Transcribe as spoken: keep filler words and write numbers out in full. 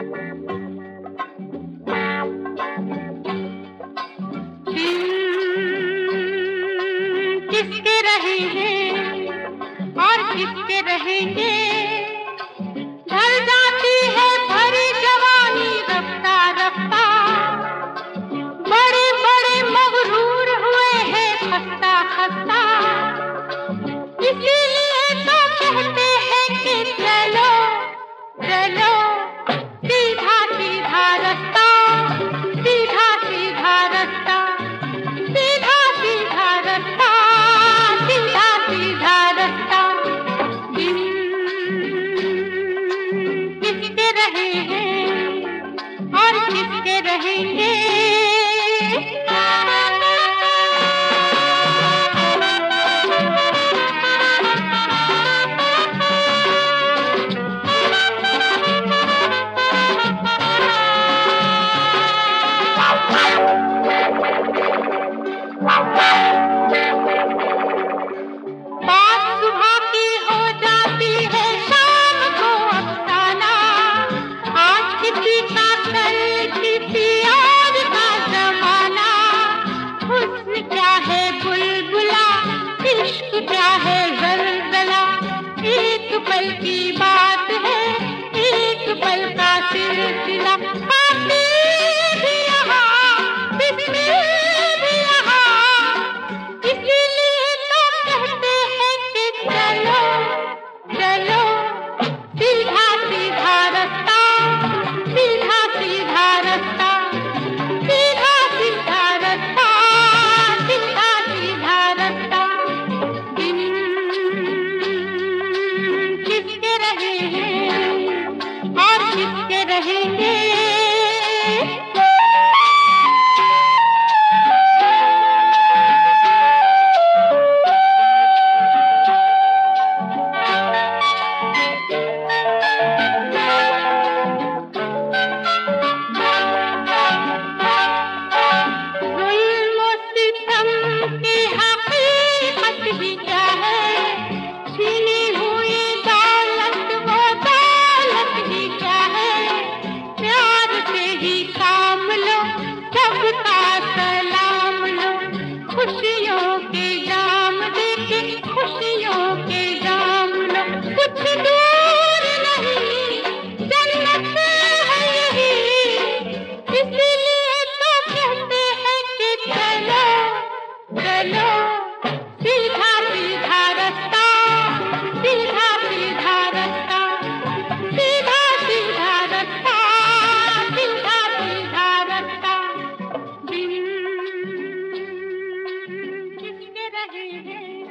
किसके रहे हैं और किसके रहेंगे, ढल जाती है भरी जवानी रफ्ता रफ्ता। बड़े बड़े मगरूर हुए हैं खस्ता खस्ता, इसीलिए तो कहते हैं कि चलो चलो सीधा सीधा रास्ता, सीधा सीधा रास्ता, सीधा सीधा रास्ता, सीधा सीधा रास्ता। किसके रहे हैं और किसके रहेंगे। बात सुबह की हो जाती है शाम को अफसाना, आज किसी का कल किसी और का जमाना। हुस्न क्या है बुलबुला, इश्क क्या है ज़लज़ला, एक पल की बात है एक पल का सिलसिला। आती भी यहाँ बिस्मिल भी यहाँ, इसीलिए तो कहते हैं कि चलो चलो सीधा सीधा रास्ता, सीधा सीधा रास्ता, सीधा सीधा रास्ता, सीधा सीधा रास्ता। किसके रहे हैं और किसके रहेंगे। ज़ुल्म सितम की हकीकत ही क्या है, छीनी हुई दौलत वो दौलत ही क्या है। प्यार से ही काम लो सबका सलाम लो, खुशियों के जाम देके खुशियों के जाम लो। कुछ दूर नहीं जन्नत है यही, इसीलिए तो कहते हैं कि चलो चलो सीधा सीधा रास्ता, सीधा सीधा रास्ता, सीधा सीधा रास्ता, सीधा सीधा रास्ता। बिन किसके रहे हैं